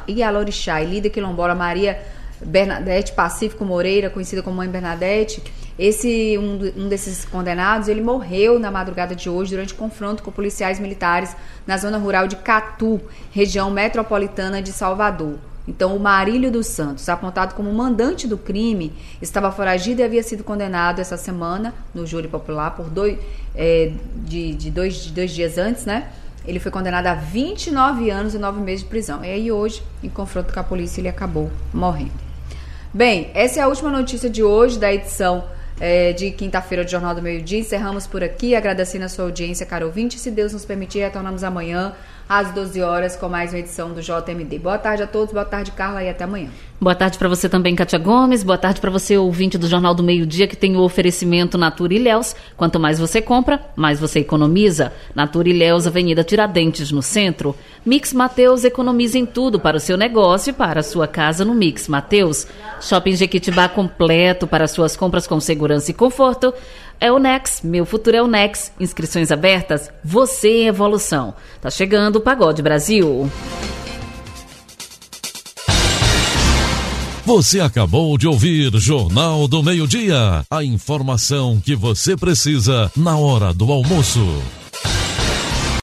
e líder quilombola Maria Bernadette Pacífico Moreira, conhecida como Mãe Bernadette. Esse um desses condenados, ele morreu na madrugada de hoje durante confronto com policiais militares na zona rural de Catu, região metropolitana de Salvador. Então, o Marílio dos Santos, apontado como mandante do crime, estava foragido e havia sido condenado essa semana no júri popular por 2 dias antes, né? Ele foi condenado a 29 anos e 9 meses de prisão. E aí hoje, em confronto com a polícia, ele acabou morrendo. Bem, essa é a última notícia de hoje da edição de quinta-feira do Jornal do Meio-Dia. Encerramos por aqui, agradecendo a sua audiência, caro ouvinte. Se Deus nos permitir, retornamos amanhã às 12 horas com mais uma edição do JMD. Boa tarde a todos, boa tarde, Carla, e até amanhã. Boa tarde para você também, Kátia Gomes. Boa tarde para você, ouvinte do Jornal do Meio-Dia, que tem o oferecimento Natura Ilhéus. Quanto mais você compra, mais você economiza. Natura Ilhéus, Avenida Tiradentes, no centro. Mix Mateus, economiza em tudo para o seu negócio e para a sua casa no Mix Mateus. Shopping Jequitibá completo para suas compras com segurança e conforto. É o Nex, meu futuro é o Nex. Inscrições abertas, você em evolução. Tá chegando o Pagode Brasil. Você acabou de ouvir Jornal do Meio-Dia. A informação que você precisa na hora do almoço.